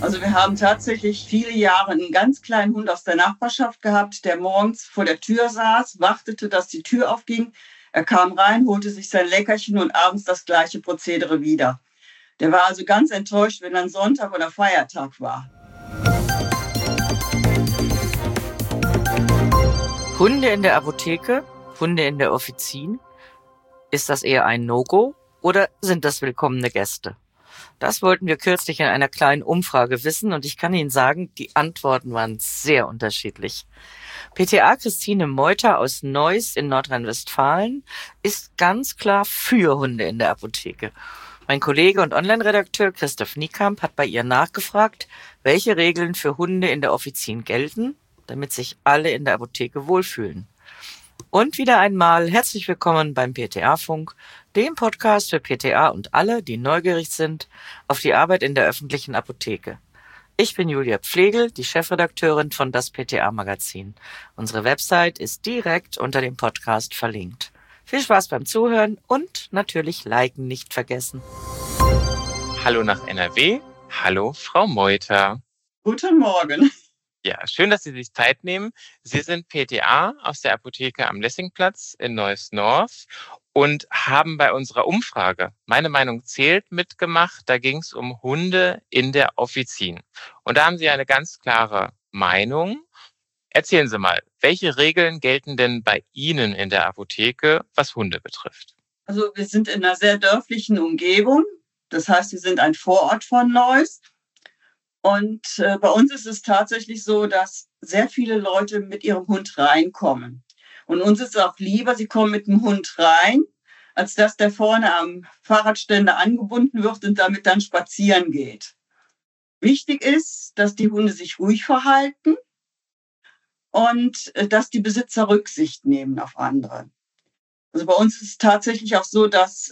Also wir haben tatsächlich viele Jahre einen ganz kleinen Hund aus der Nachbarschaft gehabt, der morgens vor der Tür saß, wartete, dass die Tür aufging. Er kam rein, holte sich sein Leckerchen und abends das gleiche Prozedere wieder. Der war also ganz enttäuscht, wenn dann Sonntag oder Feiertag war. Hunde in der Apotheke, Hunde in der Offizin. Ist das eher ein No-Go oder sind das willkommene Gäste? Das wollten wir kürzlich in einer kleinen Umfrage wissen und ich kann Ihnen sagen, die Antworten waren sehr unterschiedlich. PTA Christine Meuter aus Neuss in Nordrhein-Westfalen ist ganz klar für Hunde in der Apotheke. Mein Kollege und Online-Redakteur Christoph Niekamp hat bei ihr nachgefragt, welche Regeln für Hunde in der Offizin gelten, damit sich alle in der Apotheke wohlfühlen. Und wieder einmal herzlich willkommen beim PTA-Funk, dem Podcast für PTA und alle, die neugierig sind auf die Arbeit in der öffentlichen Apotheke. Ich bin Julia Pflegel, die Chefredakteurin von das PTA-Magazin. Unsere Website ist direkt unter dem Podcast verlinkt. Viel Spaß beim Zuhören und natürlich liken nicht vergessen. Hallo nach NRW. Hallo, Frau Meuter. Guten Morgen. Ja, schön, dass Sie sich Zeit nehmen. Sie sind PTA aus der Apotheke am Lessingplatz in Neuss-North und haben bei unserer Umfrage "Meine Meinung zählt" mitgemacht. Da ging es um Hunde in der Offizin. Und da haben Sie eine ganz klare Meinung. Erzählen Sie mal, welche Regeln gelten denn bei Ihnen in der Apotheke, was Hunde betrifft? Also wir sind in einer sehr dörflichen Umgebung. Das heißt, wir sind ein Vorort von Neuss. Und bei uns ist es tatsächlich so, dass sehr viele Leute mit ihrem Hund reinkommen. Und uns ist es auch lieber, sie kommen mit dem Hund rein, als dass der vorne am Fahrradständer angebunden wird und damit dann spazieren geht. Wichtig ist, dass die Hunde sich ruhig verhalten und dass die Besitzer Rücksicht nehmen auf andere. Also bei uns ist es tatsächlich auch so, dass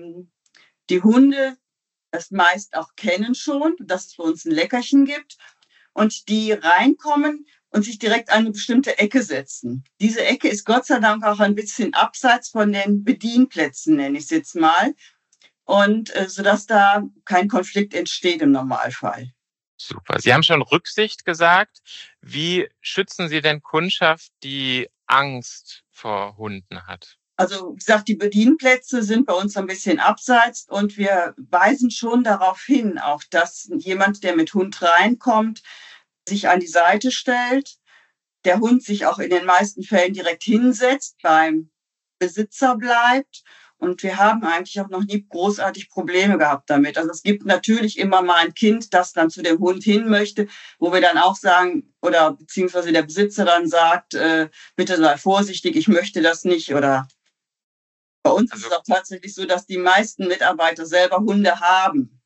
die Hunde das meist auch kennen schon, dass es bei uns ein Leckerchen gibt und die reinkommen und sich direkt an eine bestimmte Ecke setzen. Diese Ecke ist Gott sei Dank auch ein bisschen abseits von den Bedienplätzen, nenne ich es jetzt mal, und sodass da kein Konflikt entsteht im Normalfall. Super. Sie haben schon Rücksicht gesagt. Wie schützen Sie denn Kundschaft, die Angst vor Hunden hat? Also wie gesagt, die Bedienplätze sind bei uns ein bisschen abseits und wir weisen schon darauf hin, auch dass jemand, der mit Hund reinkommt, sich an die Seite stellt, der Hund sich auch in den meisten Fällen direkt hinsetzt, beim Besitzer bleibt. Und wir haben eigentlich auch noch nie großartig Probleme gehabt damit. Also es gibt natürlich immer mal ein Kind, das dann zu dem Hund hin möchte, wo wir dann auch sagen, oder beziehungsweise der Besitzer dann sagt, bitte sei vorsichtig, ich möchte das nicht. Oder bei uns ist es auch tatsächlich so, dass die meisten Mitarbeiter selber Hunde haben.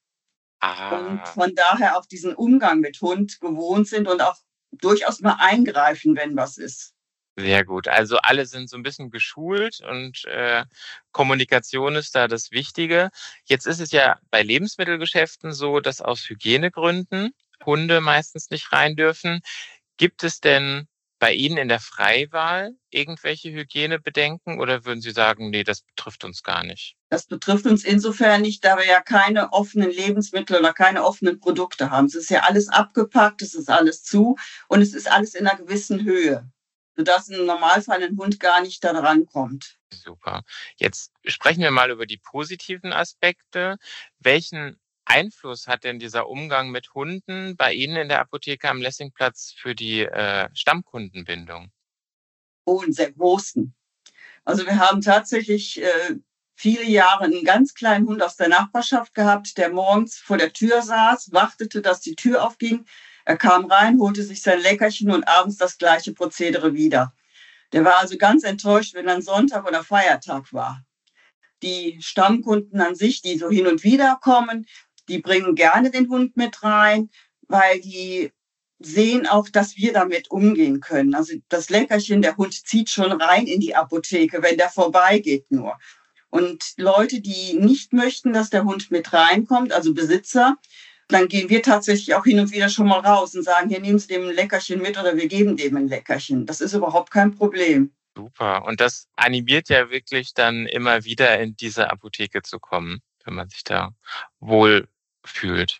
Und von daher auch diesen Umgang mit Hund gewohnt sind und auch durchaus mal eingreifen, wenn was ist. Sehr gut. Also alle sind so ein bisschen geschult und Kommunikation ist da das Wichtige. Jetzt ist es ja bei Lebensmittelgeschäften so, dass aus Hygienegründen Hunde meistens nicht rein dürfen. Gibt es denn bei Ihnen in der Freiwahl irgendwelche Hygienebedenken oder würden Sie sagen, nee, das betrifft uns gar nicht? Das betrifft uns insofern nicht, da wir ja keine offenen Lebensmittel oder keine offenen Produkte haben. Es ist ja alles abgepackt, es ist alles zu und es ist alles in einer gewissen Höhe, sodass im Normalfall ein Hund gar nicht da rankommt. Super. Jetzt sprechen wir mal über die positiven Aspekte. Welchen Einfluss hat denn dieser Umgang mit Hunden bei Ihnen in der Apotheke am Lessingplatz für die Stammkundenbindung? Oh, einen sehr großen. Also wir haben tatsächlich viele Jahre einen ganz kleinen Hund aus der Nachbarschaft gehabt, der morgens vor der Tür saß, wartete, dass die Tür aufging. Er kam rein, holte sich sein Leckerchen und abends das gleiche Prozedere wieder. Der war also ganz enttäuscht, wenn dann Sonntag oder Feiertag war. Die Stammkunden an sich, die so hin und wieder kommen, die bringen gerne den Hund mit rein, weil die sehen auch, dass wir damit umgehen können. Also das Leckerchen, der Hund zieht schon rein in die Apotheke, wenn der vorbeigeht nur. Und Leute, die nicht möchten, dass der Hund mit reinkommt, also Besitzer, dann gehen wir tatsächlich auch hin und wieder schon mal raus und sagen, hier nehmen Sie dem ein Leckerchen mit oder wir geben dem ein Leckerchen. Das ist überhaupt kein Problem. Super. Und das animiert ja wirklich dann immer wieder in diese Apotheke zu kommen, wenn man sich da wohl fühlt.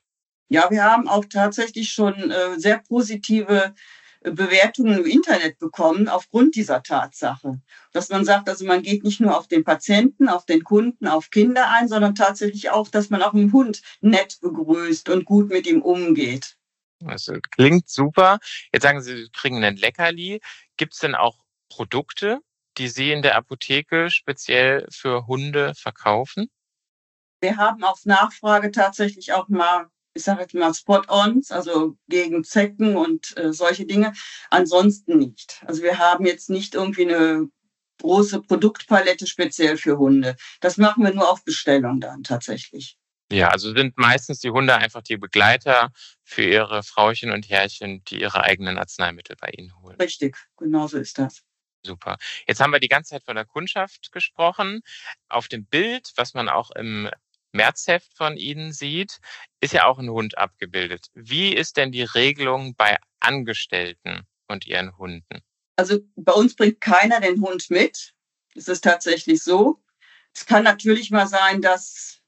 Ja, wir haben auch tatsächlich schon sehr positive Bewertungen im Internet bekommen aufgrund dieser Tatsache. Dass man sagt, also man geht nicht nur auf den Patienten, auf den Kunden, auf Kinder ein, sondern tatsächlich auch, dass man auch einen Hund nett begrüßt und gut mit ihm umgeht. Das klingt super. Jetzt sagen Sie, Sie kriegen ein Leckerli. Gibt es denn auch Produkte, die Sie in der Apotheke speziell für Hunde verkaufen? Wir haben auf Nachfrage tatsächlich auch mal, ich sage jetzt mal Spot-ons, also gegen Zecken und solche Dinge. Ansonsten nicht. Also wir haben jetzt nicht irgendwie eine große Produktpalette speziell für Hunde. Das machen wir nur auf Bestellung dann tatsächlich. Ja, also sind meistens die Hunde einfach die Begleiter für Ihre Frauchen und Herrchen, die ihre eigenen Arzneimittel bei Ihnen holen. Richtig, genau so ist das. Super. Jetzt haben wir die ganze Zeit von der Kundschaft gesprochen. Auf dem Bild, was man auch im Märzheft von Ihnen sieht, ist ja auch ein Hund abgebildet. Wie ist denn die Regelung bei Angestellten und ihren Hunden? Also bei uns bringt keiner den Hund mit. Es ist tatsächlich so. Es kann natürlich mal sein, dass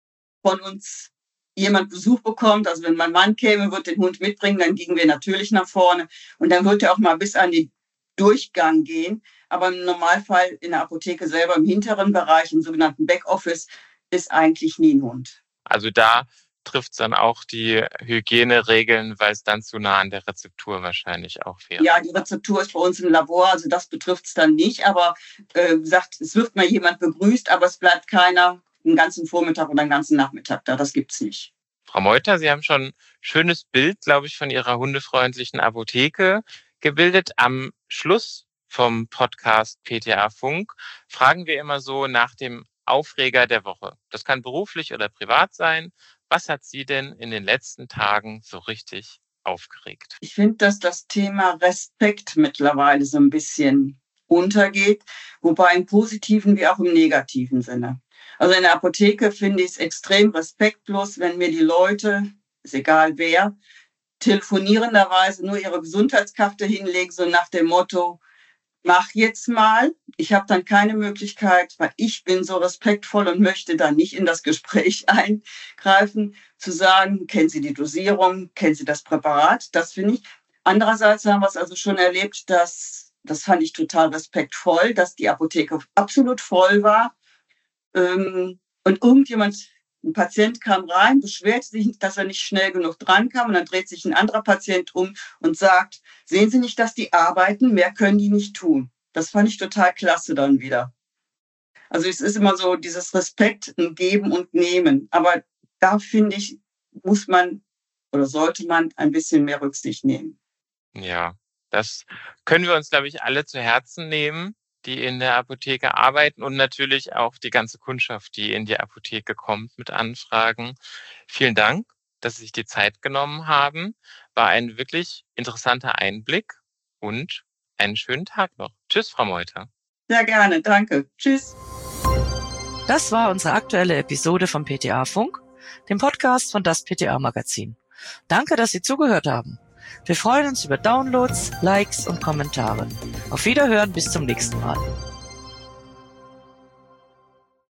von uns jemand Besuch bekommt. Also wenn mein Mann käme, wird den Hund mitbringen, dann gingen wir natürlich nach vorne. Und dann wird er auch mal bis an den Durchgang gehen. Aber im Normalfall in der Apotheke selber im hinteren Bereich, im sogenannten Backoffice, ist eigentlich nie ein Hund. Also da trifft es dann auch die Hygieneregeln, weil es dann zu nah an der Rezeptur wahrscheinlich auch wäre. Ja, die Rezeptur ist bei uns im Labor, also das betrifft es dann nicht. Aber sagt, es wird mal jemand begrüßt, aber es bleibt keiner einen ganzen Vormittag oder einen ganzen Nachmittag da. Das gibt's nicht. Frau Meuter, Sie haben schon ein schönes Bild, glaube ich, von Ihrer hundefreundlichen Apotheke gebildet. Am Schluss vom Podcast PTA Funk fragen wir immer so nach dem Aufreger der Woche. Das kann beruflich oder privat sein. Was hat Sie denn in den letzten Tagen so richtig aufgeregt? Ich finde, dass das Thema Respekt mittlerweile so ein bisschen untergeht, wobei im positiven wie auch im negativen Sinne. Also in der Apotheke finde ich es extrem respektlos, wenn mir die Leute, ist egal wer, telefonierenderweise nur ihre Gesundheitskarte hinlegen, so nach dem Motto, mach jetzt mal. Ich habe dann keine Möglichkeit, weil ich bin so respektvoll und möchte da nicht in das Gespräch eingreifen, zu sagen, kennen Sie die Dosierung, kennen Sie das Präparat? Das finde ich. Andererseits haben wir es also schon erlebt, das fand ich total respektvoll, dass die Apotheke absolut voll war. Und irgendjemand, ein Patient kam rein, beschwerte sich, dass er nicht schnell genug dran kam. Und dann dreht sich ein anderer Patient um und sagt, sehen Sie nicht, dass die arbeiten? Mehr können die nicht tun. Das fand ich total klasse dann wieder. Also es ist immer so dieses Respekt, ein Geben und Nehmen. Aber da finde ich, muss man oder sollte man ein bisschen mehr Rücksicht nehmen. Ja, das können wir uns, glaube ich, alle zu Herzen nehmen, die in der Apotheke arbeiten und natürlich auch die ganze Kundschaft, die in die Apotheke kommt mit Anfragen. Vielen Dank, dass Sie sich die Zeit genommen haben. War ein wirklich interessanter Einblick und einen schönen Tag noch. Tschüss, Frau Meuter. Sehr gerne, danke. Tschüss. Das war unsere aktuelle Episode vom PTA Funk, dem Podcast von das PTA Magazin. Danke, dass Sie zugehört haben. Wir freuen uns über Downloads, Likes und Kommentare. Auf Wiederhören, bis zum nächsten Mal.